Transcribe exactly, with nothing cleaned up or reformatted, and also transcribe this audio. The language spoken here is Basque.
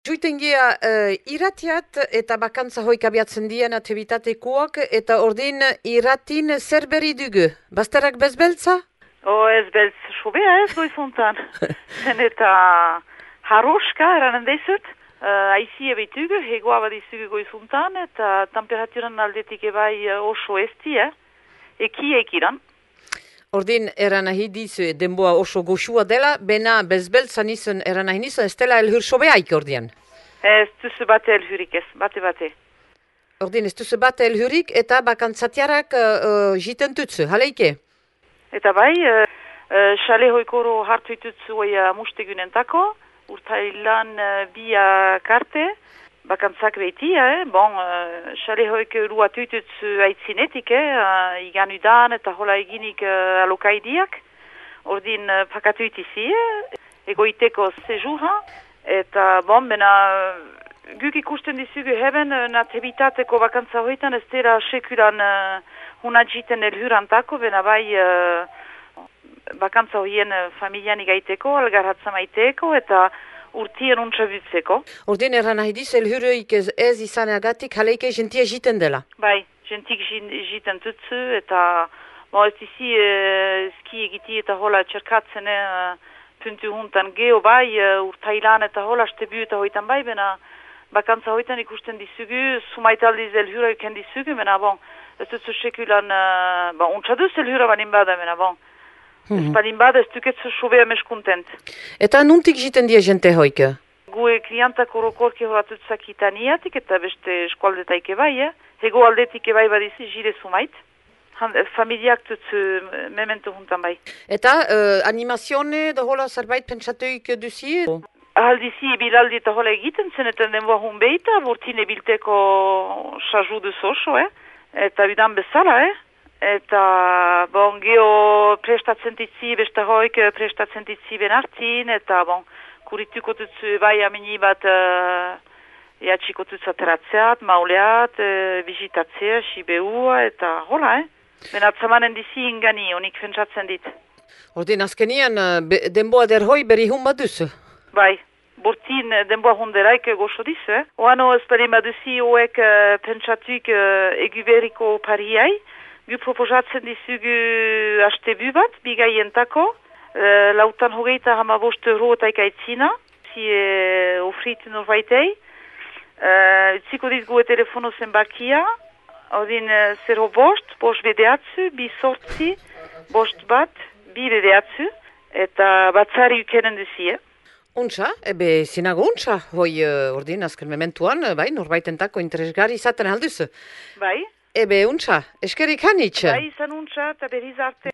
Juiten gira uh, iratiat eta bakantza hoik abiatzen dien atebitatekoak eta ordin iratin zer berri dugu. Bazterak bezbeltza? O ez beltz sobea ez goizuntan. Zen eta haroska eranen deizut. Uh, Aizi ebitugu, hegoa badizugu goizuntan eta temperaturan aldetik ebai uh, oso esti, eh? Eki ekiran. Ordin eran nahi dizu denboa oso goxua dela, bena bezbeltzan izan eran nahi nizan, ez dela elhur sobeaik ordian. Ez duzu bate elhurik ez, bate bate. Ordin ez duzu bate elhurik eta bakantzatiarak uh, uh, jiten tutzu, haleike? Eta bai, uh, uh, xale hoikoro hartu itutzu oia mustegunentako, urtailan uh, bia karte, bakantzak behitia, eh? Bon, uh, xale hoik ruatu itutzu aitzinetik, eh? Uh, igan udan eta hola eginik uh, alokaidiak, ordin uh, pakatu itizi, eh? Egoiteko sejura, eta bon, bena guk ikusten dizugu heben natebitateko bakantza hoitan ez dira sekulan uh, hunajiten elhurantako, bena bai uh, bakantza hoien uh, familian igaiteko, algarratza maiteko eta urtien untsabutzeko. Ordin erran nahi diz, elhuruik ez, ez izaneagatik haleike jentia jiten dela? Bai, jentik jiten tutzu eta bon, ez dizi uh, ski egiti eta hola txerkatzen uh, puntu huntan geho bai, uh, urtailan eta hola stebu eta hoitan bai, bena bakantza hoitan ikusten dizugu, sumaitaldiz elhura iken dizugu, bena bon, ez dutzu sekulan, uh, bon, untsaduz elhura banin bada, bena bon, mm-hmm. ez banin bada ez duketzu sobea meskuntent. Eta nuntik jiten dia jente hoike? Gue klientak orokorki horatutzak itaniatik eta beste eskualdetaik ebai, eh? Hego aldetik ebai badizi jire sumait. Familiak tutzu memento juntan bai. Eta uh, animazione da hola zerbait pentsatuik duzi? Ahaldizi bilaldi eta hola egiten zen eta denboa hun behita, burtine bilteko saju duz oso, eh? Eta bidan bezala, eh? Eta bon, geho prestatzen ditzi, beste hoik prestatzen ditzi benartin, eta bon, kurituko tutzu bai amini bat uh, jatxiko tutzu ateratzeat, mauleat, uh, visitatzea, sibeua, eta hola, eh? Benatzamanen dizi ingani, honik fentsatzen dit. Ordin azkenian, denboa derhoi berri hun baduzu? Bai, burtin denboa hun deraik goxo dizu, eh? Oano esperi baduzi hoek uh, pentsatuik uh, eguberiko pariai, gu proposatzen dizugu astebu bat, bigaientako, uh, lautan hogeita hamabost euro eta ikaitzina, zi uh, ofrit norbaitei, uh, utziko ditgu telefono zenbakia, Odin zero bost, bost bedeatzu, bi sortzi, bost bat, bi bedeatzu, eta batzari ukenen duzi, eh? Untsa, ebe zinago untsa, hoi uh, ordin azken mementuan, bai, norbaitentako interesgarri izaten alduzu. Bai. Ebe untsa, eskerik hanitz. Bai, izan untsa, eta berriz arte.